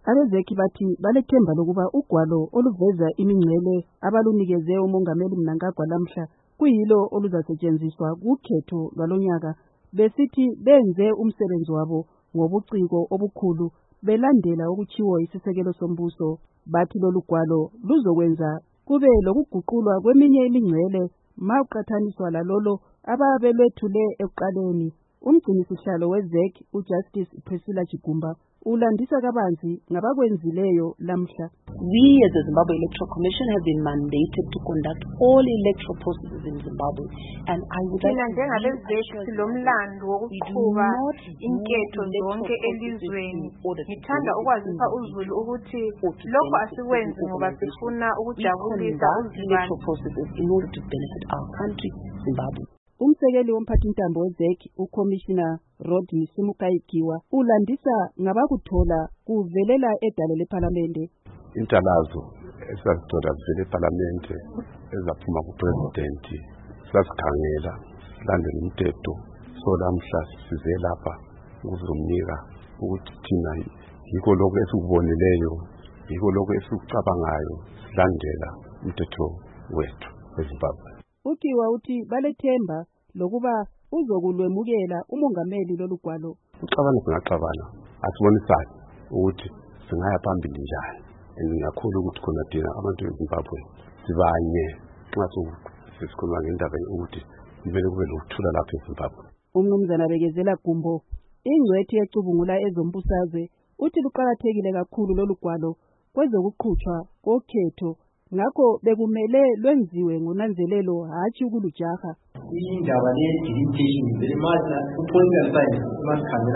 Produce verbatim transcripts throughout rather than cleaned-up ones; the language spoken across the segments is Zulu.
Abezeki bathi balethemba lokuba ugwalo oluveza imingcele abalunikeze umongameli Mnangagwa lamhla kuyilo oluzasetshenziswa kukhetho lwalonyaka, besithi benze umsebenzi wabo ngobuciko obukhulu belandela okuchiwo isisekelo sombuso. Bathi lolu gwalo luzokwenza kube lokuguqulwa kweminye imingcele mawuqathaniswa lalolo ababelwethule ekuqaleni. Umgcinisihlalo wezek uJustice Priscilla Chigumba ulandisa kabanzi ngabakwenzileyo lamhla. We as the Zimbabwe Electoral Commission have been mandated to conduct all electoral processes in Zimbabwe, and I would like to njengabezeki lomlando wokuqhuba inketho zonke elizweni. Ngithanda ukwazisa uzulu ukuthi lokho asikwenzi ngoba sifuna ukujabulisa electoral processes in order to benefit our country, Zimbabwe. Umsekeli womphathintambo wezek uCommissioner Rodney Simukaikiwa ulandisa ngabakuthola kuvelela edale leParlamente. Intalazo esazithola zivele eParlamente ezaphuma kuPresident sasikhangela silandela umthetho, so lamhla size lapha ukuzomnika ukuthi thina yiko lokho esikubonileyo, yiko lokho esikucabangayo, silandela umthetho wethu eZimbabwe. Ukiwa uthi balethemba lokuba uzokulwemukela umongameli lolugwalo. Ucabana singaxabana, asibonisane ukuthi singaya phambili njani. Ngiyakholwa ukuthi khona thina abantu beZimbabwe sibanye nxa sesikhuluma ngendaba yokuthi kumele kube lokuthula lapha eZimbabwe. Umnumzana Bekezela Gumbo, ingcwethi yecubungula ezombusazwe, uthi luqakathekile kakhulu lolugwalo kwezokuqhutshwa kokhetho, ngakho bekumele lwenziwe ngonanzelelo hatshi ukulujaha. Indaba le-delimitation vele manje u-political science masikhangela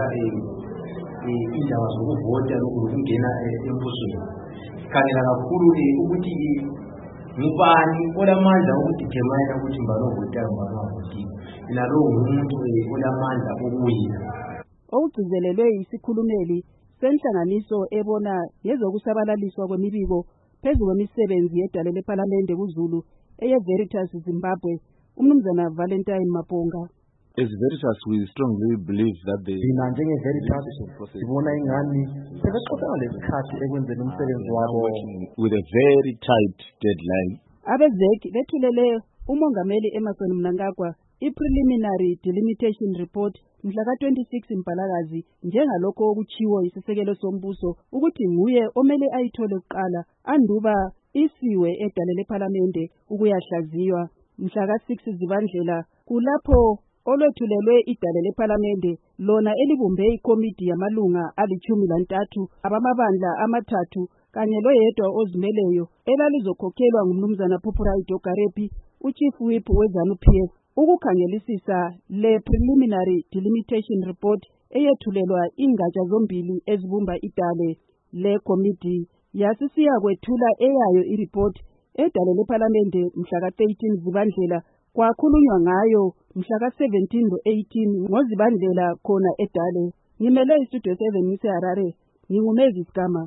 indaba zokuvota lokungena embusweni, sikhangela kakhulu ukuthi ngubani olamandla okudetermine ukuthi mbani ovotayo mbani ongavotile, nalowo ngumuntu olamandla okuwina. Okugcizelelwe yisikhulumeli senhlanganiso ebona ngezokusabalaliswa kwemibiko phezu kwemisebenzi yedale leParlamente kuZulu eye-Veritas Zimbabwe, umnumzana Valentine Maponga. As Veritas, we strongly believe that the thina njenge-Veritas sibona ingani sebeqoqeka lesikhathi ekwenzeni umsebenzi wabo with a very tight deadline. Abezek bethulele umongameli Emmerson Mnangagwa i-preliminary delimitation report mhla ka twenty-six Mpalakazi njengalokho okuchiwo isisekelo sombuso ukuthi nguye omele ayithole kuqala anduba isiwe edale leParlamente ukuyahlaziywa. Mhla ka six Zibandlela kulapho olwethulelwe idale leParlamente lona elibumbe ikomiti yamalunga alichumi lantathu abamabandla amathathu kanye loyedwa ozimeleyo elalizokhokhelwa ngumnumzana Phuphurai Dogarepi, uChief Whip weZANU-P F, ukukhangelisisa le preliminary delimitation report eyethulelwa ingatsha zombili ezibumba idale. Le komiti yasisiya kwethula eyayo ireport edale leParlamente mhla ka thirteen Zibandlela, kwakhulunywa ngayo mhla ka seventeen no eighteen ngoZibandlela khona edale. Ngimele istudio seven ngise Harare, ngingumezi Sigama.